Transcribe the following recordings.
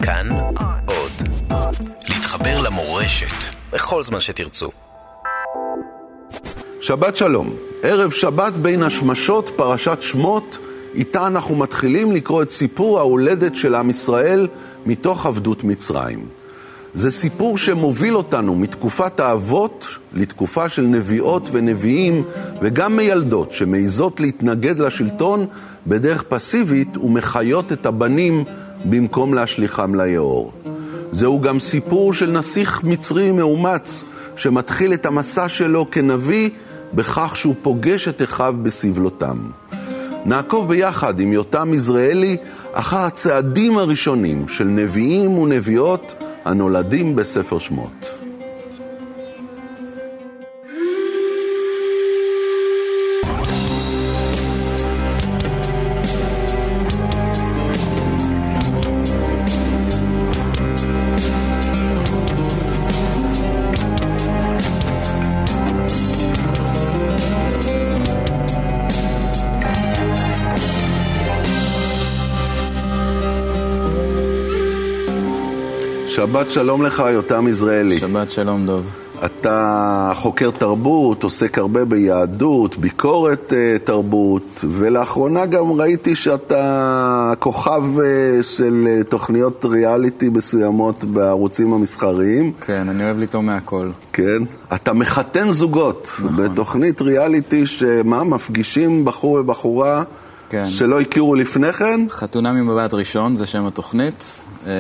כאן עוד. להתחבר למורשת בכל זמן שתרצו. שבת שלום. ערב שבת בין השמשות, פרשת שמות, איתה אנחנו מתחילים לקרוא את סיפור ההולדת של עם ישראל מתוך עבדות מצרים. זה סיפור שמוביל אותנו מתקופת האבות לתקופה של נביאות ונביאים וגם מילדות שמעיזות להתנגד לשלטון בדרך פסיבית ומחיות את הבנים במקום להשליחם ליאור. זהו גם סיפור של נסיך מצרי מאומץ שמתחיל את המסע שלו כנביא בכך שהוא פוגש את אחיו בסבלותם. נעקוב ביחד עם יותם יזרעאלי אחר הצעדים הראשונים של נביאים ונביאות הנולדים בספר שמות. שבת שלום לך, יותם יזרעאלי. שבת שלום דוב. אתה חוקר תרבות, עוסק הרבה ביהדות, ביקורת תרבות, ולאחרונה גם ראיתי שאתה כוכב של תוכניות ריאליטי מסוימות בערוצים המסחריים. כן, אני אוהב לטעום מהכל. כן. אתה מחתן זוגות. נכון. בתוכנית ריאליטי מפגישים בחור ובחורה כן. שלא הכירו לפני כן. חתונה ממבט ראשון, זה שם התוכנית.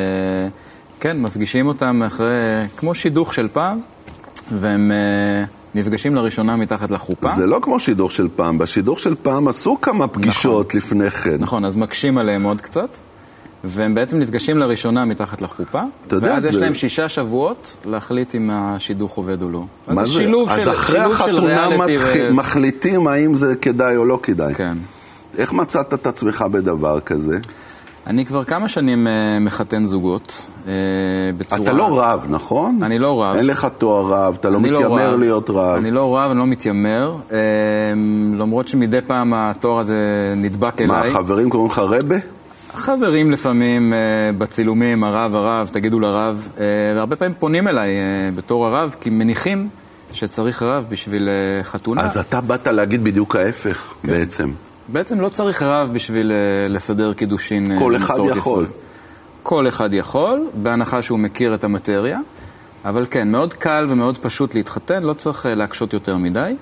כן, מפגישים אותם אחרי, כמו שידוך של פעם, והם נפגשים לראשונה מתחת לחופה. זה לא כמו שידוך של פעם, בשידוך של פעם עשו כמה פגישות נכון. לפני כן. נכון, אז מקשים עליהם עוד קצת, והם בעצם נפגשים לראשונה מתחת לחופה, ואז יש להם 6 שבועות להחליט אם השידוך עובד או לא. אז זה שילוב של ריאליטי. אז אחרי החתונה מחליטים האם זה כדאי או לא כדאי. כן. איך מצאת את עצמך בדבר כזה? אני כבר כמה שנים מחתן זוגות בצורה... אתה לא רב, נכון? אני לא רב. אין לך תואר רב, אתה לא מתיימר להיות רב. אני לא רב, אני לא מתיימר, למרות שמדי פעם התואר הזה נדבק אליי. מה, החברים קוראים לך רבה? החברים לפעמים בצילומים, הרב, תגידו לרב, והרבה פעמים פונים אליי בתור הרב, כי מניחים שצריך רב בשביל חתונה. אז אתה באת להגיד בדיוק ההפך, כן. בעצם. בעצם לא צריך רב בשביל לסדר קידושין. כל אחד יכול. כל אחד יכול, בהנחה שהוא מכיר את המטריה. אבל כן, מאוד קל ומאוד פשוט להתחתן, לא צריך להקשות יותר מדי.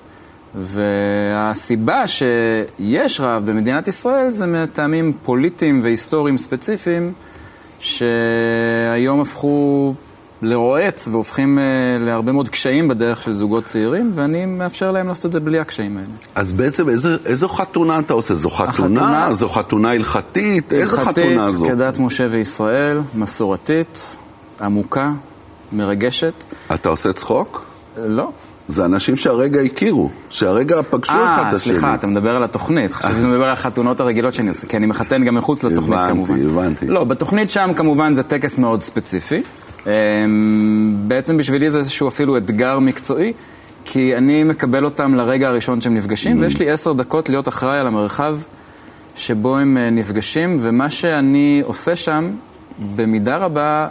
והסיבה שיש רב במדינת ישראל זה מטעמים פוליטיים והיסטוריים ספציפיים, שהיום הפכו לרועץ והופכים להרבה מאוד קשיים בדרך של זוגות צעירים, ואני מאפשר להם לעשות את זה בלי הקשיים האלה. אז בעצם איזו חתונה אתה עושה? זו חתונה? זו חתונה הלכתית? איזו חתונה זו? הלכתית, כדת משה וישראל, מסורתית, עמוקה, מרגשת. אתה עושה צחוק? לא. זה אנשים שהרגע הכירו, שהרגע פגשו אחד את השני. סליחה, אתה מדבר על התוכנית. חשבתי שאתה מדבר על החתונות הרגילות שאני עושה, כי אני מחתן גם מחוץ לתוכנית כמובן. הבנתי. לא, בתוכנית שם כמובן זה טקס מאוד ספציפי. בעצם בשבילי זה איזשהו אפילו אתגר מקצועי, כי אני מקבל אותם לרגע הראשון שהם נפגשים, ויש לי 10 דקות להיות אחראי על המרחב שבו הם נפגשים, ומה שאני עושה שם במידה רבה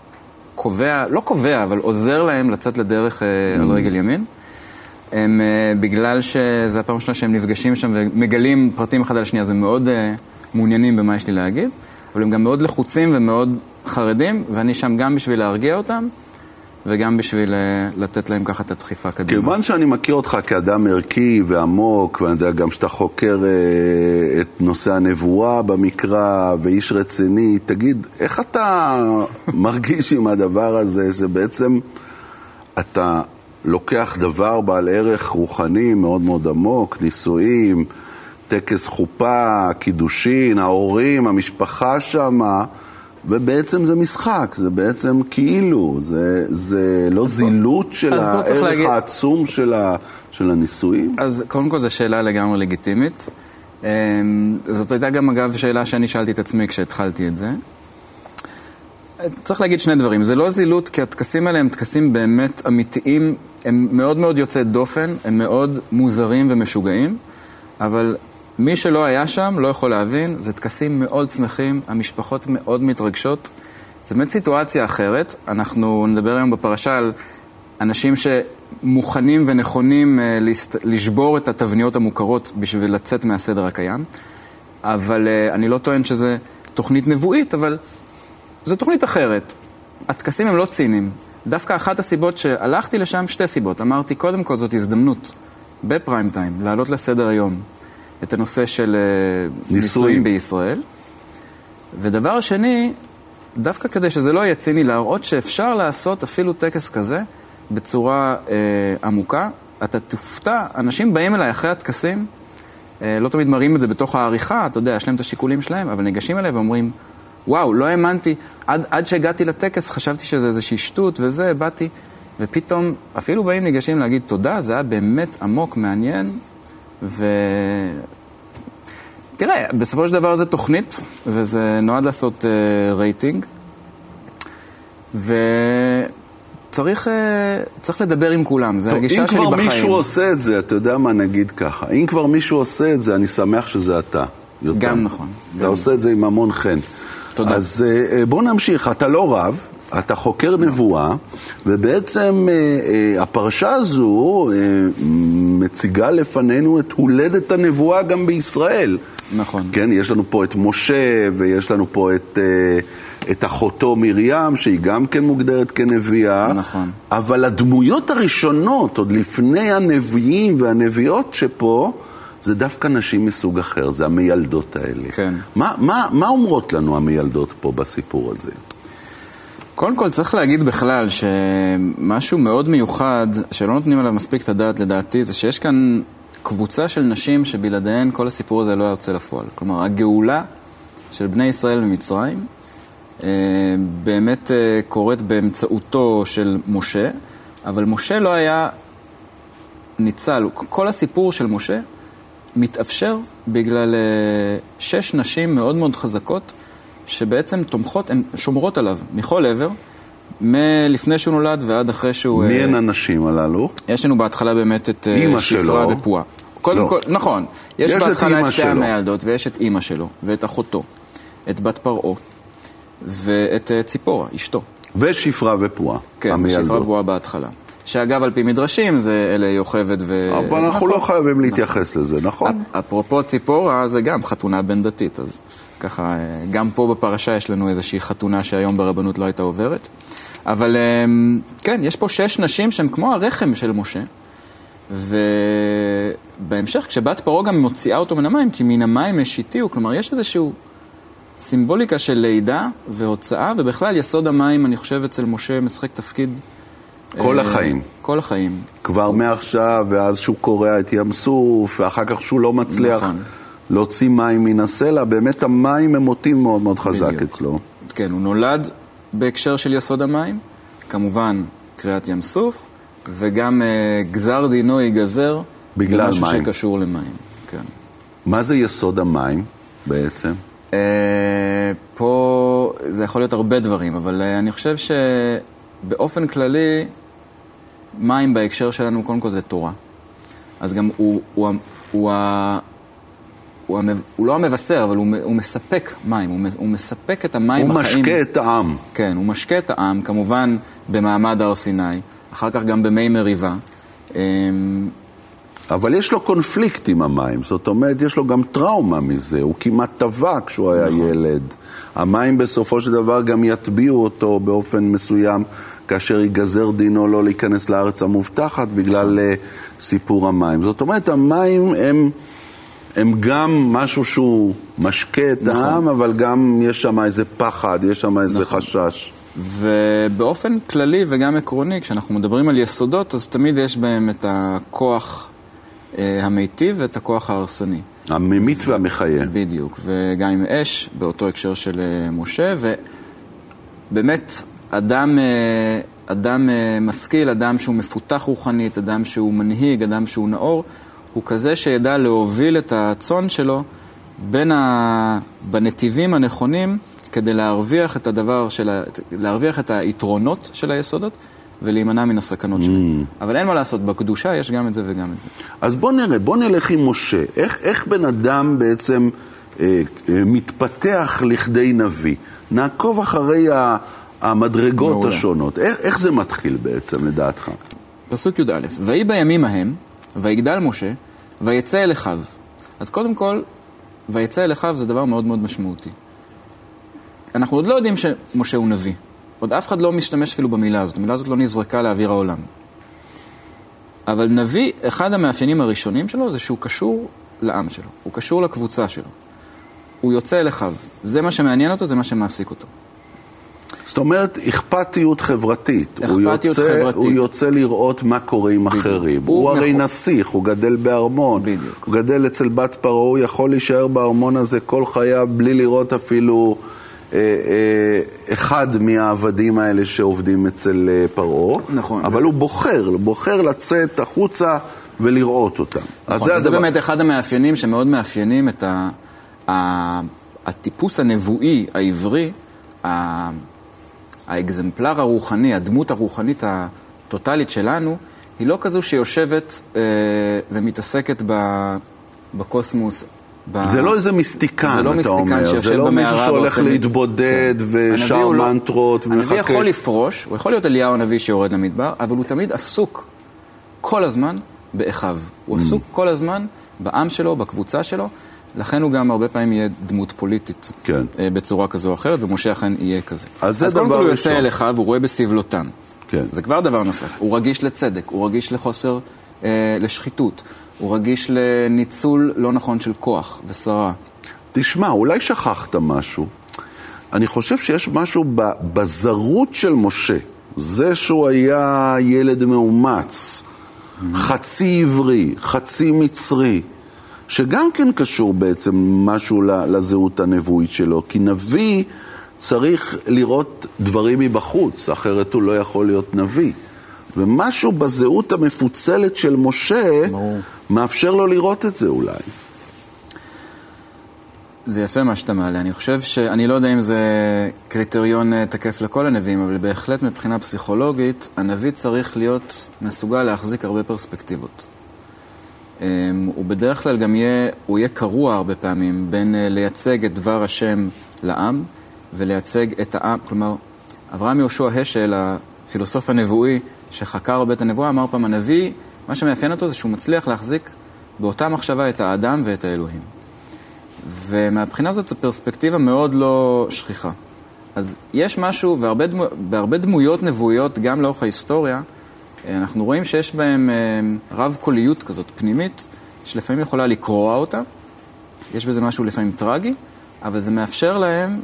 לא קובע, אבל עוזר להם לצאת לדרך על רגל ימין. הם, בגלל שזה הפעם שנה שהם נפגשים שם ומגלים פרטים אחד על השנייה, זה מאוד מעוניינים במה יש לי להגיד, אבל הם גם מאוד לחוצים ומאוד חרדים, ואני שם גם בשביל להרגיע אותם, וגם בשביל לתת להם ככה את הדחיפה קדימה. כיוון שאני מכיר אותך כאדם ערכי ועמוק, ואני יודע גם שאתה חוקר את נושא הנבואה במקרא, ואיש רציני, תגיד, איך אתה מרגיש עם הדבר הזה, שבעצם אתה לוקח דבר בעל ערך רוחני מאוד מאוד עמוק, נישואים, טקס חופה, קידושין, ההורים, המשפחה שמה, ובעצם זה משחק, זה בעצם כאילו, זה לא זילות של הערך העצום של הנישואים. אז קודם כל זו שאלה לגמרי לגיטימית. זאת הייתה גם אגב שאלה שאני שאלתי את עצמי כשהתחלתי את זה. צריך להגיד 2 דברים. זה לא זילות, כי הטקסים האלה הם טקסים באמת אמיתיים, הם מאוד מאוד יוצאי דופן, הם מאוד מוזרים ומשוגעים, אבל מי שלא היה שם לא יכול להבין, זה טקסים מאוד שמחים, המשפחות מאוד מתרגשות, זו באמת סיטואציה אחרת. אנחנו נדבר היום בפרשה על אנשים שמוכנים ונכונים לשבור את התבניות המוכרות בשביל לצאת מהסדר הקיים. אבל אני לא טוען שזה תוכנית נבואית, אבל זו תוכנית אחרת. הטקסים הם לא ציניים. דווקא אחת הסיבות שהלכתי לשם, שתי סיבות. אמרתי, קודם כל זאת הזדמנות, בפריים טיים, לעלות לסדר היום את הנושא של נישואים בישראל. ודבר שני, דווקא כדי שזה לא יהיה ציני, להראות שאפשר לעשות אפילו טקס כזה בצורה עמוקה. אתה תופתע, אנשים באים אליי אחרי הטקסים, לא תמיד מראים את זה בתוך העריכה, אתה יודע, יש להם את השיקולים שלהם, אבל ניגשים אליי ואומרים, וואו, לא האמנתי, עד שהגעתי לטקס חשבתי שזה איזושהי שטות וזה, באתי, ופתאום אפילו באים ניגשים להגיד תודה, זה היה באמת עמוק, מעניין, תראה, בסופו של דבר זה תוכנית, וזה נועד לעשות רייטינג, וצריך לדבר עם כולם, זה הגישה שלי בחיים. אם כבר מישהו עושה את זה, אתה יודע מה נגיד ככה, אם כבר מישהו עושה את זה, אני שמח שזה אתה. גם נכון. אתה עושה את זה עם המון חן. תודה. אז בוא נמשיך, אתה לא רב, אתה חוקר נבואה, ובעצם הפרשה הזו מציגה לפנינו את הולדת הנבואה גם בישראל. נכון. כן, יש לנו פה את משה, ויש לנו פה את אחותו מרים, שהיא גם כן מוגדרת כנביאה. נכון. אבל הדמויות הראשונות, עוד לפני הנביאים והנביאות שפה, זה דווקא נשים מסוג אחר, זה המילדות האלה. כן. מה אומרות לנו המילדות פה בסיפור הזה? קודם כל צריך להגיד בכלל שמשהו מאוד מיוחד, שלא נותנים עליו מספיק את הדעת לדעתי, זה שיש כאן קבוצה של נשים שבלעדיהן כל הסיפור הזה לא היה יוצא לפועל. כלומר, הגאולה של בני ישראל ממצרים באמת קורית באמצעותו של משה, אבל משה לא היה ניצל. כל הסיפור של משה מתאפשר בגלל 6 נשים מאוד מאוד חזקות, שבעצם תומכות, הן שומרות עליו מכל עבר, מלפני שהוא נולד ועד אחרי שהוא... מי הן הנשים הללו? יש לנו בהתחלה באמת את שפרה ופועה. קודם כל, נכון. יש בהתחלה את שתי המילדות, ויש את אמא שלו, ואת אחותו, את בת פרעה, ואת ציפורה, אשתו. ושפרה ופועה. כן, שפרה ופועה בהתחלה. שאגב, על פי מדרשים, זה אלה יוכבד אבל אנחנו לא חייבים להתייחס לזה, נכון? אפרופו ציפורה, זה גם חתונה בין דתית, אז ככה, גם פה בפרשה יש לנו איזושהי חתונה שהיום ברבנות לא הייתה עוברת. אבל כן, יש פה 6 נשים שהן כמו הרחם של משה, ובהמשך, כשבת פרעה גם מוציאה אותו מן המים, כי מן המים השיתיהו, כלומר, יש איזשהו סימבוליקה של לידה והוצאה, ובכלל יסוד המים, אני חושב, אצל משה משחק תפקיד כל החיים. כל החיים. כבר מעכשיו, ואז שהוא קורע את ים סוף, ואחר כך שהוא לא מצליח להוציא מים מן הסלע, באמת המים הם מוטיב מאוד מאוד חזק אצלו. כן, הוא נולד בהקשר של יסוד המים, כמובן קריאת ים סוף, וגם גזר דינו ייגזר בגלל משהו מים. שקשור למים. כן. מה זה יסוד המים בעצם? פה זה יכול להיות הרבה דברים, אבל אני חושב שבאופן כללי, מים בהקשר שלנו, קודם כל זה תורה. אז גם הוא לא המבשר, אבל הוא מספק מים, הוא מספק את המים הוא החיים. משקה את העם. כן, הוא משקה את העם, כמובן במעמד הר סיני, אחר כך גם במי מריבה. אבל יש לו קונפליקט עם המים, זאת אומרת, יש לו גם טראומה מזה, הוא כמעט טבע כשהוא היה ילד. המים בסופו של דבר גם יטביעו אותו באופן מסוים, כאשר ייגזר דינו לא להיכנס לארץ המובטחת בגלל סיפור המים. זאת אומרת, המים הם גם משהו שהוא משקה את העם, אבל גם יש שם איזה פחד, יש שם איזה חשש. ובאופן כללי וגם עקרוני, כשאנחנו מדברים על יסודות, אז תמיד יש בהם את הכוח המיטיב ואת הכוח ההרסני. הממית והמחיה. בדיוק, וגם עם אש, באותו הקשר של משה, ובאמת אדם משכיל, אדם שהוא מפותח רוחנית, אדם שהוא מנהיג, אדם שהוא נאור, הוא כזה שידע להוביל את הצאן שלו בנתיבים הנכונים, כדי להרוויח את להרוויח את היתרונות של היסודות, ולהימנע מן הסכנות שלהם. אבל אין מה לעשות, בקדושה יש גם את זה וגם את זה. אז בוא נלך עם משה. איך בן אדם בעצם מתפתח לכדי נביא? נעקוב אחרי המדרגות השונות. איך זה מתחיל בעצם, לדעתך? פסוק י"א, ויהי בימים ההם, ויגדל משה, ויצא אל אחיו. אז קודם כל, ויצא אל אחיו זה דבר מאוד מאוד משמעותי. אנחנו עוד לא יודעים שמשה הוא נביא. עוד אף אחד לא משתמש אפילו במילה הזאת. המילה הזאת לא נזרקה לאוויר העולם. אבל נביא, אחד המאפיינים הראשונים שלו זה שהוא קשור לעם שלו. הוא קשור לקבוצה שלו. הוא יוצא אל אחיו. זה מה שמעניין אותו, זה מה שמעסיק אותו. זאת אומרת, אכפתיות חברתית. אכפתיות חברתית. הוא יוצא לראות מה קורה עם אחרים. הוא הרי נסיך, הוא גדל בארמון. בדיוק. הוא גדל אצל בת פרעה, הוא יכול להישאר בארמון הזה כל חייו בלי לראות אפילו אחד מהעבדים האלה שעובדים אצל פרעה. נכון. אבל הוא בוחר לצאת החוצה ולראות אותם. נכון. זה באמת אחד המאפיינים שמאוד מאפיינים את הטיפוס הנבואי העברי, האקזמפלר הרוחני, הדמות הרוחנית הטוטלית שלנו, היא לא כזו שיושבת ומתעסקת בקוסמוס. זה לא איזה מיסטיקן, זה לא מיסטיקן שיושב במערה. זה לא מישהו שהולך להתבודד ושר מנטרות ומחכה. הנביא יכול לפרוש, הוא יכול להיות אליהו הנביא שיורד למדבר, אבל הוא תמיד עסוק כל הזמן באחיו. הוא עסוק כל הזמן בעם שלו, בקבוצה שלו, לכן הוא גם הרבה פעמים יהיה דמות פוליטית, כן. בצורה כזו או אחרת, ומשה אכן יהיה כזה. אז קודם כל הוא יוצא אל אחיו, הוא רואה בסבלותן. כן. זה כבר דבר נוסף. הוא רגיש לצדק, הוא רגיש לחוסר, לשחיתות, הוא רגיש לניצול לא נכון של כוח ושרה. תשמע, אולי שכחת משהו. אני חושב שיש משהו בזרות של משה. זה שהוא היה ילד מאומץ, חצי עברי, חצי מצרי, שגם כן קשור בעצם משהו לזהות הנבואית שלו, כי נביא צריך לראות דברים מבחוץ, אחרת הוא לא יכול להיות נביא. ומשהו בזהות המפוצלת של משה מאפשר לו לראות את זה אולי. זה יפה מה שאתה מעלה. אני חושב אני לא יודע אם זה קריטריון תקף לכל הנביאים, אבל בהחלט מבחינה פסיכולוגית, הנביא צריך להיות מסוגל להחזיק הרבה פרספקטיבות. הוא בדרך כלל גם יהיה קרוע הרבה פעמים בין לייצג את דבר השם לעם ולייצג את העם. כלומר, אברהם יהושע השל, הפילוסוף הנבואי שחקר הרבה את הנבואה, אמר פעם, הנביא, מה שמאפיין אותו זה שהוא מצליח להחזיק באותה מחשבה את האדם ואת האלוהים. ומהבחינה הזאת זו פרספקטיבה מאוד לא שכיחה. אז יש משהו, והרבה דמויות נבואיות, גם לאורך ההיסטוריה, אנחנו רואים שיש בהם רב קוליות כזאת פנימית, שלפעמים יכולה לקרוע אותה. יש בזה משהו לפעמים טרגי, אבל זה מאפשר להם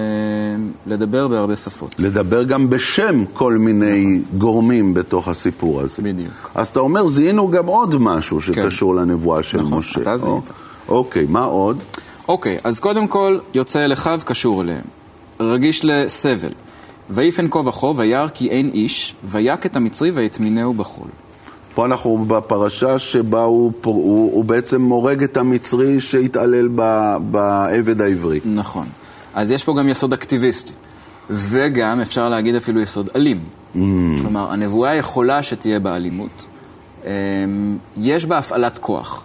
לדבר בהרבה שפות. לדבר גם בשם כל מיני גורמים בתוך הסיפור הזה. בדיוק. אז אתה אומר, זיהינו גם עוד משהו שקשור לנבואה של משה. נכון, אתה זיהית. אוקיי, מה עוד? אוקיי, אז קודם כל יוצא אל אחיו קשור אליהם. רגיש לסבל. ויפן כה וכה, וירא כי אין איש, ויק את המצרי ויטמינהו בחול. פה אנחנו בפרשה שבה הוא בעצם מורג את המצרי שהתעלל בעבד העברי. נכון. אז יש פה גם יסוד אקטיביסטי. וגם אפשר להגיד אפילו יסוד אלים. כלומר, הנבואה יכולה שתהיה באלימות. יש בה הפעלת כוח.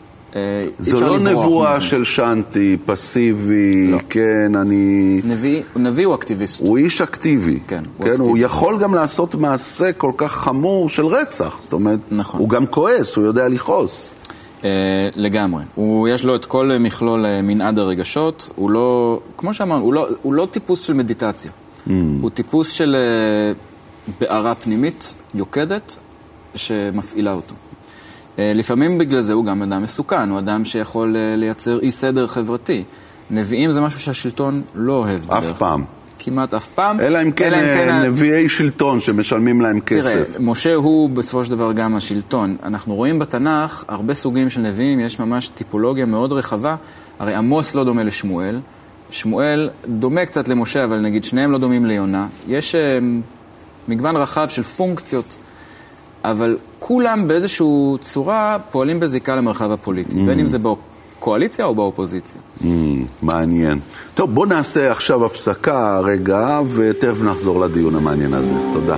זו לא נבואה של שנתי, פסיבי, לא. כן, נביא הוא אקטיביסט. הוא איש אקטיבי. כן, הוא יכול גם לעשות מעשה כל כך חמור של רצח. זאת אומרת, נכון. הוא גם כועס, הוא יודע לכעוס. לגמרי. יש לו את כל מכלול מנעד הרגשות. הוא לא, כמו שאמרנו, הוא לא טיפוס של מדיטציה. הוא טיפוס של בערה פנימית, יוקדת, שמפעילה אותו. לפעמים בגלל זה הוא גם אדם מסוכן, הוא אדם שיכול לייצר אי סדר חברתי. נביאים זה משהו שהשלטון לא אוהב. אף פעם. כמעט אף פעם. אלא אם כן נביאי שלטון שמשלמים להם כסף. תראה, משה הוא בסופו של דבר גם השלטון. אנחנו רואים בתנ"ך הרבה סוגים של נביאים, יש ממש טיפולוגיה מאוד רחבה. הרי עמוס לא דומה לשמואל. שמואל דומה קצת למשה, אבל נגיד שניהם לא דומים ליונה. יש מגוון רחב של פונקציות, אבל כולם באיזושהי צורה פועלים בזיקה למרחב הפוליטי, בין אם זה בקואליציה או באופוזיציה. מעניין. טוב, בוא נעשה עכשיו הפסקה רגע, ותכף נחזור לדיון המעניין הזה. תודה.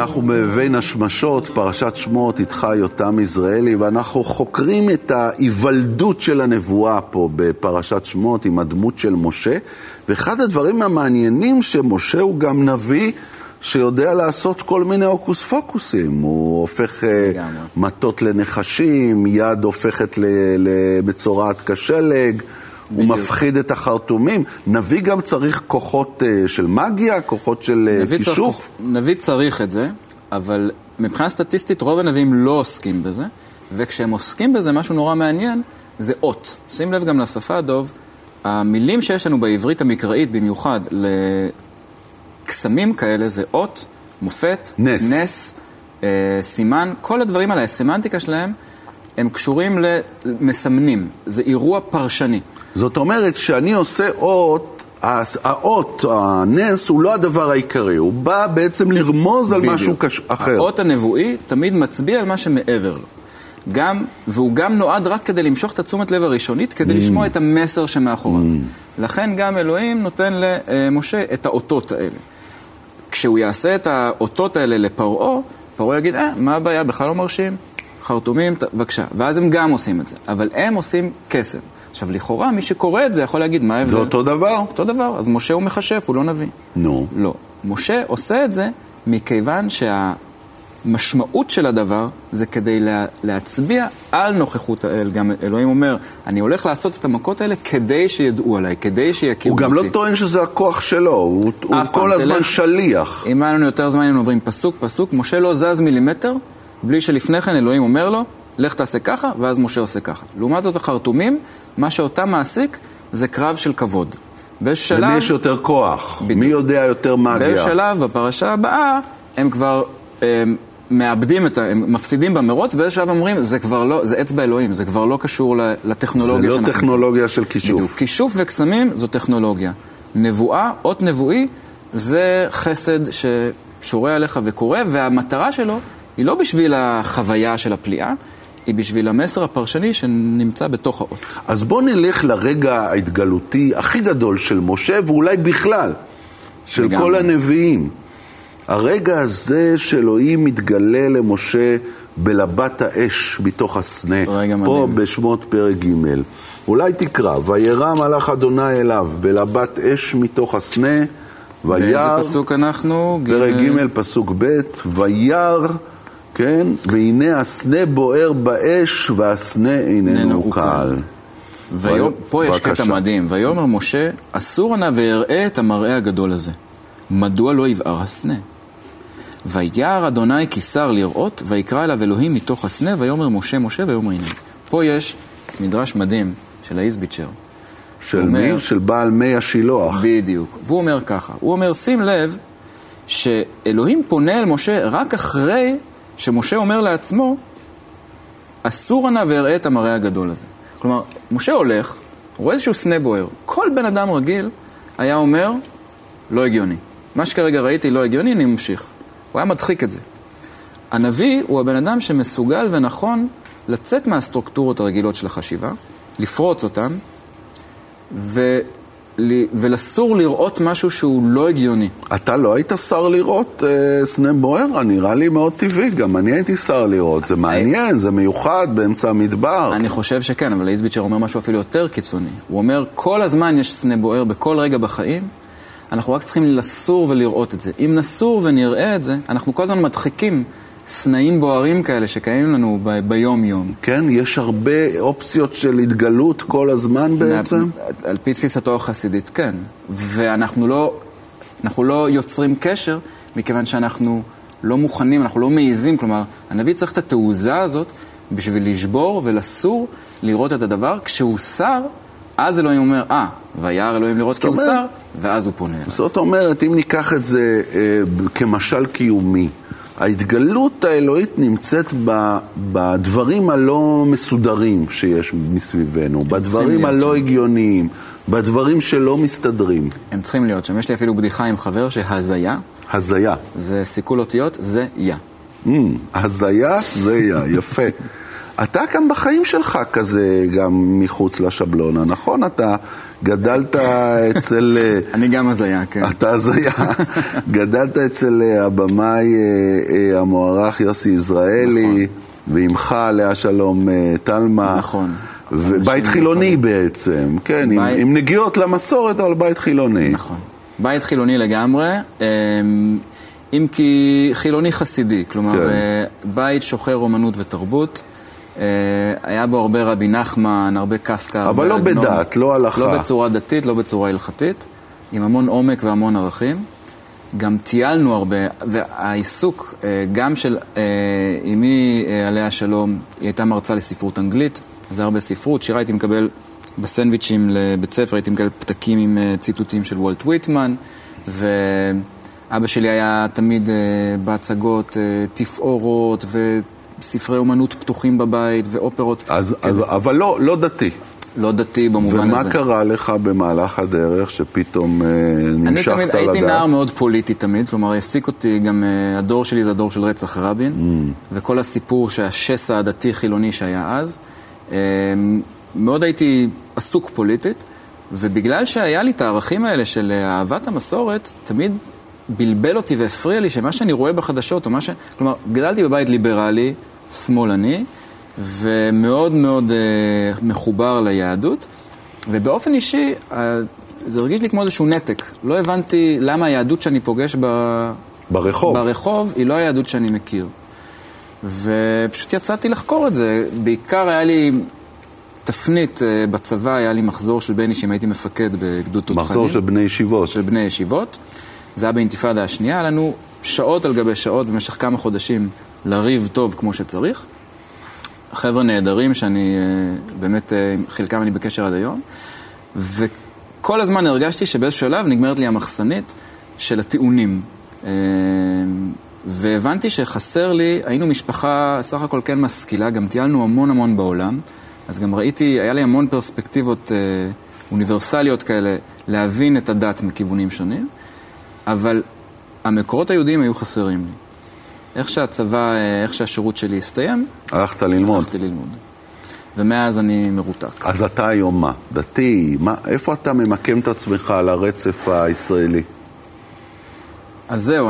אנחנו בבין השמשות, פרשת שמות, איתך יותם יזרעאלי, ואנחנו חוקרים את ההיוולדות של הנבואה פה בפרשת שמות עם הדמות של משה, ואחד הדברים המעניינים שמשה הוא גם נביא שיודע לעשות כל מיני הוקוס פוקוסים. הוא הופך מטות לנחשים, יד הופכת בצורת כשלג, הוא מפחיד את החרטומים. נביא גם צריך כוחות של מגיה, כוחות של כישוף. נביא צריך את זה, אבל מבחינה סטטיסטית רוב הנביאים לא עוסקים בזה, וכשהם עוסקים בזה משהו נורא מעניין, זה אות. שים לב גם לשפה, דוב, המילים שיש לנו בעברית המקראית במיוחד לקסמים כאלה זה אות, מופת, נס, סימן, כל הדברים האלה, הסמנטיקה שלהם, הם קשורים למסמנים. זה אירוע פרשני. זאת אומרת שאני עושה אות, האות, הנס, הוא לא הדבר העיקרי, הוא בא בעצם לרמוז על משהו אחר. האות הנבואי תמיד מצביע על מה שמעבר לו. והוא גם נועד רק כדי למשוך את התשומת לב הראשונית, כדי לשמוע את המסר שמאחוריו. לכן גם אלוהים נותן למשה את האותות האלה. כשהוא יעשה את האותות האלה לפרעה, פרעה יגיד, מה הבעיה? בכלל לא מרשים? חרטומים, בבקשה. ואז הם גם עושים את זה. אבל הם עושים קסם. עכשיו, לכאורה, מי שקורא את זה יכול להגיד, מה ההבדל? זה אותו דבר. אותו דבר. אז משה הוא מחשף, הוא לא נביא. נו. לא. משה עושה את זה מכיוון שהמשמעות של הדבר זה כדי להצביע על נוכחות האל. גם אלוהים אומר, אני הולך לעשות את המכות האלה כדי שידעו עליי, כדי שיכירו אותי. הוא גם לא טוען שזה הכוח שלו, הוא כל הזמן שליח. אם היה לנו יותר זמן, היינו עוברים פסוק פסוק, משה לא זז מילימטר, בלי שלפני כן אלוהים אומר לו, לך תעשה ככה, ואז משה עושה ככה. לעומת זאת החרטומים, מה שאותם מעסיק זה קרב של כבוד. למי יש יותר כוח? בדיוק. מי יודע יותר מגיה? בשלב, בפרשה הבאה, הם כבר מאבדים הם מפסידים במרוץ, באיזה שלב אומרים, זה כבר לא, זה אצבע אלוהים, זה כבר לא קשור לטכנולוגיה. זה לא טכנולוגיה של כישוף. בדיוק. כישוף וקסמים זו טכנולוגיה. נבואה, אות נבואי, זה חסד ששורה עליך וקורא, והמטרה שלו היא לא בשביל החוויה של הפליאה, היא בשביל המסר הפרשני שנמצא בתוך האות. אז בוא נלך לרגע ההתגלותי הכי גדול של משה, ואולי בכלל, של כל הנביאים. הרגע הזה שאלוהים מתגלה למשה בלבת האש בתוך הסנה, פה בשמות פרק ג'. אולי תקרא, וירא מלאך אדוני אליו בלבת אש מתוך הסנה, באיזה פסוק אנחנו? פרק ג' פסוק ב', וירא, כן? והנה הסנה בוער באש והסנה איננו קל. פה יש קטע מדהים. ויאמר משה, אסור נא ויראה את המראה הגדול הזה. מדוע לא יבער הסנה? וירא אדוני כי שר לראות, ויקרא אליו אלוהים מתוך הסנה, ויאמר משה משה ויאמר הנה. פה יש מדרש מדהים של האיזביצ'ר. של מי? של בעל מי השילוח. בדיוק. והוא אומר ככה. הוא אומר, שים לב שאלוהים פונה אל משה רק אחרי שמשה אומר לעצמו, אסור נא ויראה את המראה הגדול הזה. כלומר, משה הולך, רואה איזשהו סנה בוער. כל בן אדם רגיל היה אומר, לא הגיוני. מה שכרגע ראיתי לא הגיוני, אני ממשיך. הוא היה מדחיק את זה. הנביא הוא הבן אדם שמסוגל ונכון לצאת מהסטרוקטורות הרגילות של החשיבה, לפרוץ אותם, ולסור לראות משהו שהוא לא הגיוני. אתה לא היית שר לראות סנה בוער? נראה לי מאוד טבעי, גם אני הייתי שר לראות. זה מעניין, זה מיוחד באמצע המדבר. אני חושב שכן, אבל איזביצ'ר אומר משהו אפילו יותר קיצוני. הוא אומר, כל הזמן יש סנה בוער בכל רגע בחיים, אנחנו רק צריכים לסור ולראות את זה. אם נסור ונראה את זה, אנחנו כל הזמן מדחיקים סנאים בוערים כאלה שקיימים לנו ביום יום. כן, יש הרבה אופציות של התגלות כל הזמן בעצם? על פי תפיסתו החסידית, כן. ואנחנו לא יוצרים קשר, מכיוון שאנחנו לא מוכנים, אנחנו לא מעיזים. כלומר, הנביא צריך את התעוזה הזאת בשביל לשבור ולסור לראות את הדבר. כשהוא שר, אז אלוהים אומר, וירא אלוהים לראות כי הוא שר, ואז הוא פונה. זאת אומרת, אם ניקח את זה כמשל קיומי, ההתגלות האלוהית נמצאת בדברים הלא מסודרים שיש מסביבנו, בדברים הלא הגיוניים, בדברים שלא מסתדרים. הם צריכים להיות שם. יש לי אפילו בדיחה עם חבר שהזיה. הזיה. זה סיכול אותיות, זה יה. הזיה, זה יה, יפה. אתה גם בחיים שלך כזה, גם מחוץ לשבלונה, נכון? אתה גדלת אצל... אני גם הזיה, כן. אתה הזיה. גדלת אצל הבמאי המוערך יוסי יזרעאלי, ועמך עליה שלום תלמה. נכון. ובית חילוני בעצם, כן, עם נגיעות למסורת, אבל בית חילוני. נכון. בית חילוני לגמרי, אם כי חילוני חסידי, כלומר, בית שוחר אומנות ותרבות, היה בו הרבה רבי נחמן, הרבה קפקא. אבל לא בדת, לא הלכה. לא בצורה דתית, לא בצורה הלכתית, עם המון עומק והמון ערכים. גם טיילנו הרבה, והעיסוק גם של אמי עליה שלום, היא הייתה מרצה לספרות אנגלית, זה הרבה ספרות, שירה הייתי מקבל בסנדוויצ'ים לבית ספר, הייתי מקבל פתקים עם ציטוטים של וולט וויטמן, ואבא שלי היה תמיד בהצגות תפאורות וספרי אומנות פתוחים בבית ואופרות. אבל לא דתי. לא דתי במובן הזה. ומה קרה לך במהלך הדרך שפתאום נמשכת לדעת? הייתי נער מאוד פוליטי תמיד, כלומר העסיק אותי גם, הדור שלי זה הדור של רצח רבין, וכל הסיפור שהשסע הדתי חילוני שהיה אז, מאוד הייתי עסוק פוליטית, ובגלל שהיה לי את הערכים האלה של אהבת המסורת, תמיד בלבל אותי והפריע לי שמה שאני רואה בחדשות, כלומר, גדלתי בבית ליברלי, שמאלני, ומאוד מאוד מחובר ליהדות, ובאופן אישי זה הרגיש לי כמו איזשהו נתק. לא הבנתי למה היהדות שאני פוגש ברחוב היא לא היהדות שאני מכיר. ופשוט יצאתי לחקור את זה. בעיקר היה לי תפנית בצבא, היה לי מחזור של בן אישים, הייתי מפקד בגדוד תותחנים. מחזור של בני ישיבות. של בני ישיבות. זה היה באינתיפאדה השנייה, היה לנו שעות על גבי שעות במשך כמה חודשים לריב טוב כמו שצריך. חבר'ה נהדרים שאני באמת, חלקם אני בקשר עד היום, וכל הזמן הרגשתי שבאיזשהו שלב נגמרת לי המחסנית של הטיעונים. והבנתי שחסר לי, היינו משפחה סך הכל כן משכילה, גם טיילנו המון המון בעולם, אז גם ראיתי, היה לי המון פרספקטיבות אוניברסליות כאלה, להבין את הדת מכיוונים שונים, אבל המקורות היהודיים היו חסרים לי. איך שהצבא, איך שהשירות שלי הסתיים, הלכת ללמוד. הלכתי ללמוד. ומאז אני מרותק. אז אתה היום מה? דתי? איפה אתה ממקם את עצמך על הרצף הישראלי? אז זהו,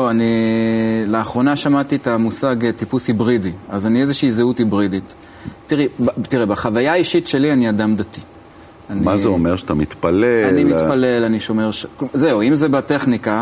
לאחרונה שמעתי את המושג טיפוס היברידי, אז אני איזושהי זהות היברידית. תראה, בחוויה האישית שלי אני אדם דתי. מה זה אומר? שאתה מתפלל? אני מתפלל, אני שומר... זהו, אם זה בטכניקה,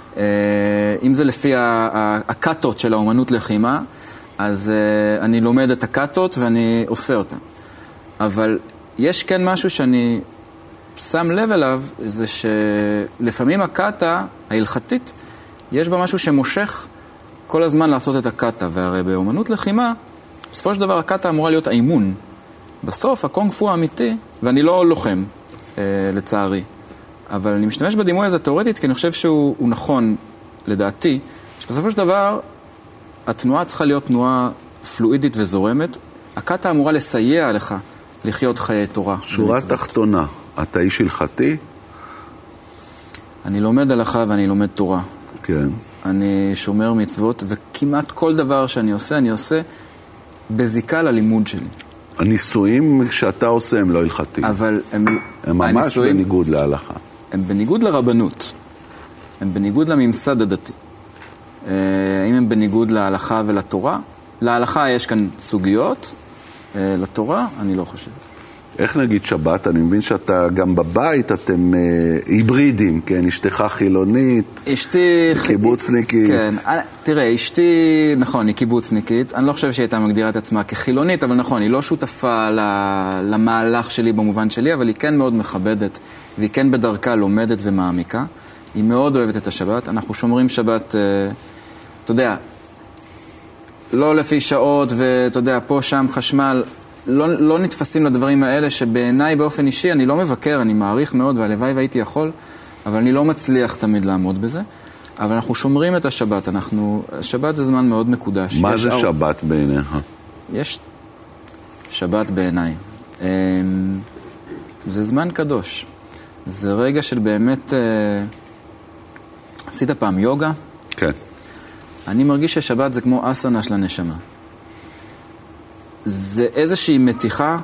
אם זה לפי הקאטות של האומנות לחימה, אז אני לומד את הקאטות ואני עושה אותן. אבל יש כן משהו שאני שם לב אליו, זה שלפעמים הקאטה ההלכתית, יש בה משהו שמושך כל הזמן לעשות את הקאטה, והרי באומנות לחימה, בסופו של דבר הקאטה אמורה להיות האימון. בסוף הקונג פו האמיתי, ואני לא לוחם, לצערי, אבל אני משתמש בדימוי הזה תיאורטית, כי אני חושב שהוא נכון, לדעתי, שבסופו של דבר, התנועה צריכה להיות תנועה פלואידית וזורמת. הקאטה אמורה לסייע לך לחיות חיי תורה. שורה תחתונה, אתה איש הלכתי? אני לומד הלכה ואני לומד תורה. כן. אני שומר מצוות, וכמעט כל דבר שאני עושה, אני עושה בזיקה ללימוד שלי. הניסויים שאתה עושה הם לא הלכתיים. אבל הם ממש בניגוד להלכה. הם בניגוד לרבנות. הם בניגוד לממסד הדתי. האם הם בניגוד להלכה ולתורה? להלכה יש כאן סוגיות, לתורה אני לא חושב. איך נגיד שבת? אני מבין שאתה גם בבית, אתם היברידים, כן? אשתך חילונית, אשתי... קיבוצניקית. כן, תראה, אשתי, נכון, היא קיבוצניקית. אני לא חושב שהיא הייתה מגדירה את עצמה כחילונית, אבל נכון, היא לא שותפה למהלך שלי במובן שלי, אבל היא כן מאוד מכבדת, והיא כן בדרכה לומדת ומעמיקה. היא מאוד אוהבת את השבת. אנחנו שומרים שבת, אתה יודע, לא לפי שעות, ואתה יודע, פה, שם, חשמל, לא נתפסים לדברים האלה שבעיניי באופן אישי אני לא מבקר, אני מעריך מאוד והלוואי והייתי יכול, אבל אני לא מצליח תמיד לעמוד בזה. אבל אנחנו שומרים את השבת, השבת זה זמן מאוד מקודש. מה זה שבת בעיניך? יש שבת בעיניי. זה זמן קדוש. זה רגע של באמת... עשית פעם יוגה? כן. אני מרגיש ששבת זה כמו אסנה של הנשמה. זה איזושהי מתיחה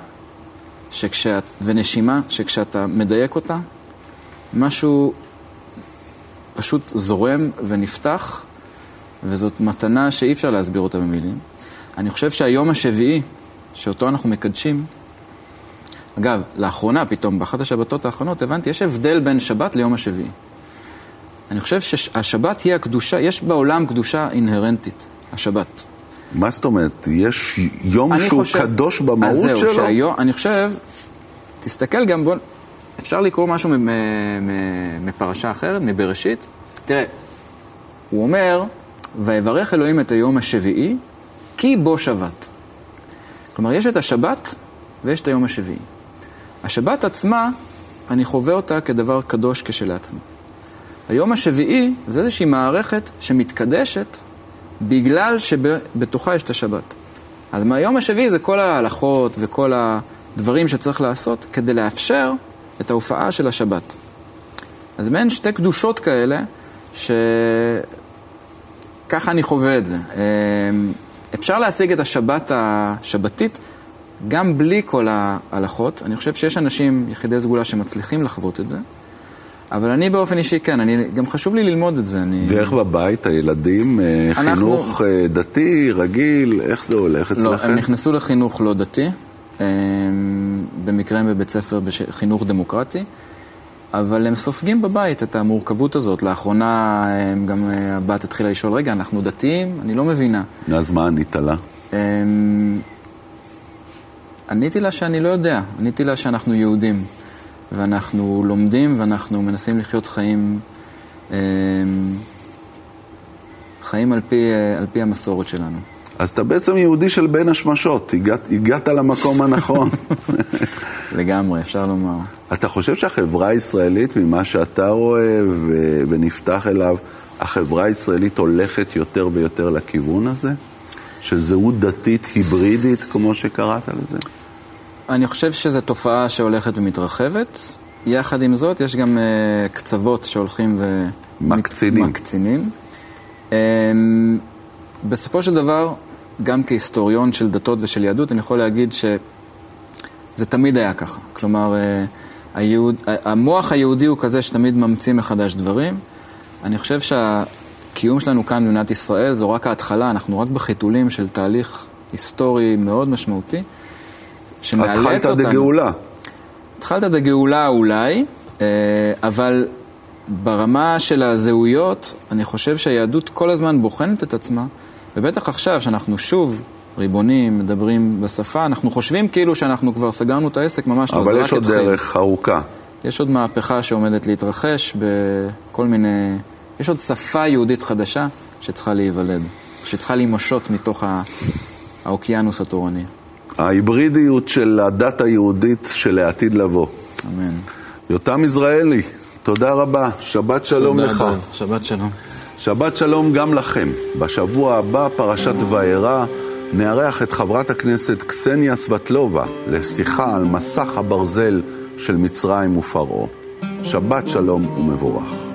ונשימה שכשאתה מדייק אותה, משהו פשוט זורם ונפתח, וזאת מתנה שאי אפשר להסביר אותה במילים. אני חושב שהיום השביעי, שאותו אנחנו מקדשים, אגב, לאחרונה פתאום, באחת השבתות האחרונות, הבנתי, יש הבדל בין שבת ליום השביעי. אני חושב שהשבת היא הקדושה, יש בעולם קדושה אינהרנטית, השבת. מה זאת אומרת? יש יום שהוא קדוש במהות שלו? זהו, אני חושב, תסתכל גם, אפשר לקרוא משהו מפרשה אחרת, מבראשית. תראה, הוא אומר, ויברך אלוהים את היום השביעי, כי בו שבת. כלומר, יש את השבת ויש את היום השביעי. השבת עצמה, אני חווה אותה כדבר קדוש כשלעצמו. היום השביעי זה איזושהי מערכת שמתקדשת בגלל שבתוכה יש את השבת. אז מהיום השביעי זה כל ההלכות וכל הדברים שצריך לעשות כדי לאפשר את ההופעה של השבת. אז מעין שתי קדושות כאלה שככה אני חווה את זה. אפשר להשיג את השבת השבתית גם בלי כל ההלכות. אני חושב שיש אנשים יחידי סגולה שמצליחים לחוות את זה. אבל אני באופן אישי כן, גם חשוב לי ללמוד את זה. ואיך בבית, הילדים, חינוך דתי, רגיל, איך זה הולך אצלכם? לא, הם נכנסו לחינוך לא דתי, במקרה הם בבית ספר בחינוך דמוקרטי, אבל הם סופגים בבית את המורכבות הזאת. לאחרונה גם הבת התחילה לשאול, רגע, אנחנו דתיים? אני לא מבינה. אז מה ענית לה? עניתי לה שאני לא יודע, עניתי לה שאנחנו יהודים. ואנחנו לומדים ואנחנו מנסים לחיות חיים על פי המסורת שלנו. אז אתה בעצם יהודי של בין השמשות, הגעת למקום הנכון. לגמרי, אפשר לומר. אתה חושב שהחברה הישראלית, ממה שאתה רואה ונפתח אליו, החברה הישראלית הולכת יותר ויותר לכיוון הזה? שזהות דתית היברידית, כמו שקראת לזה? אני חושב שזו תופעה שהולכת ומתרחבת. יחד עם זאת, יש גם קצוות שהולכים ומקצינים. בסופו של דבר, גם כהיסטוריון של דתות ושל יהדות, אני יכול להגיד שזה תמיד היה ככה. כלומר, המוח היהודי הוא כזה שתמיד ממציא מחדש דברים. אני חושב שהקיום שלנו כאן במדינת ישראל זו רק ההתחלה, אנחנו רק בחיתולים של תהליך היסטורי מאוד משמעותי. התחלת דגאולה. התחלת דגאולה אולי, אבל ברמה של הזהויות, אני חושב שהיהדות כל הזמן בוחנת את עצמה, ובטח עכשיו שאנחנו שוב ריבונים, מדברים בשפה, אנחנו חושבים כאילו שאנחנו כבר סגרנו את העסק, ממש לא. אבל יש עוד דרך ארוכה. יש עוד מהפכה שעומדת להתרחש בכל מיני... יש עוד שפה יהודית חדשה שצריכה להיוולד, שצריכה להימשות מתוך האוקיינוס התורני. ההיברידיות של הדת היהודית של העתיד לבוא. אמן. יותם יזרעאלי, תודה רבה. שבת שלום לך. תודה, שבת שלום. שבת שלום גם לכם. בשבוע הבא, פרשת וארא, נארח את חברת הכנסת קסניה סבטלובה לשיחה על מסך הברזל של מצרים ופרעה. שבת שלום ומבורך.